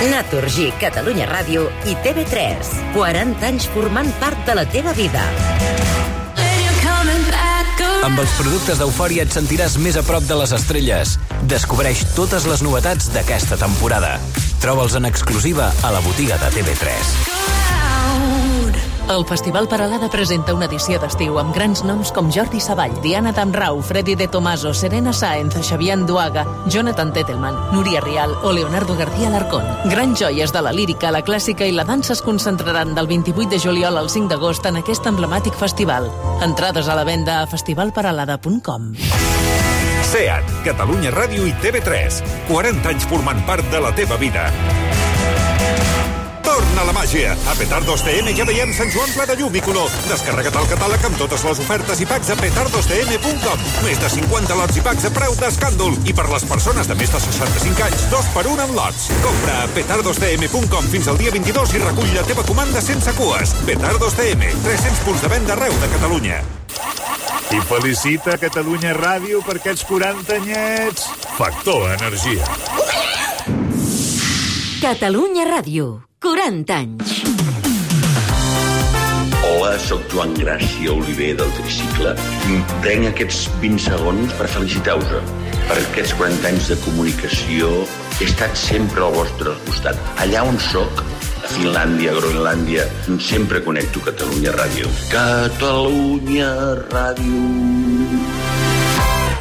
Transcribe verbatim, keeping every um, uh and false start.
Naturgy, Catalunya Ràdio i T V tres. quaranta anys formant part de la teva vida. Amb els productes d'Eufòria et sentiràs més a prop de les estrelles. Descobreix totes les novetats d'aquesta temporada. Troba'ls en exclusiva a la botiga de T V tres. El Festival Peralada presenta una edició d'estiu amb grans noms com Jordi Savall, Diana Damrau, Freddy de Tomaso, Serena Sáenz, Xavier Anduaga, Jonathan Tettelman, Núria Rial o Leonardo García Alarcón. Grans joies de la lírica, la clàssica i la dansa es concentraran del vint-i-vuit de juliol al cinc d'agost en aquest emblemàtic festival. Entrades a la venda a festival peralada punt com. SEAT, Catalunya Ràdio i T V tres. quaranta anys formant part de la teva vida. Torna la màgia! A Petardos T M ja veiem Sant Joan ple de llum i color. Descarrega't el catàleg amb totes les ofertes i packs a petardos t m punt com. Més de cinquanta lots i packs a preu d'escàndol. I per les persones de més de seixanta-cinc anys, dos per un en lots. Compra a petardos t m punt com fins al dia vint-i-dos i recull la teva comanda sense cues. Petardos T M, tres-cents punts de venda arreu de Catalunya. I felicita Catalunya Ràdio per aquests quaranta anyets. Factor Energia. Catalunya Ràdio. quaranta anys. Hola, sóc Joan Gràcia Oliver del Tricicle. Prenc aquests vint segons per felicitar-vos. Per aquests quaranta anys de comunicació he estat sempre al vostre costat. Allà on soc, a Finlàndia, a Groenlàndia, sempre connecto Catalunya Ràdio. Catalunya Ràdio.